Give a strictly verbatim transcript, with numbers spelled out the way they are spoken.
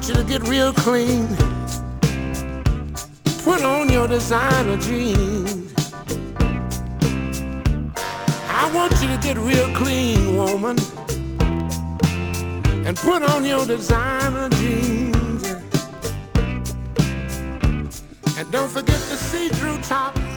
want you to get real clean. Put on your designer jeans. I want you to get real clean, woman, and put on your designer jeans. And don't forget the see-through top.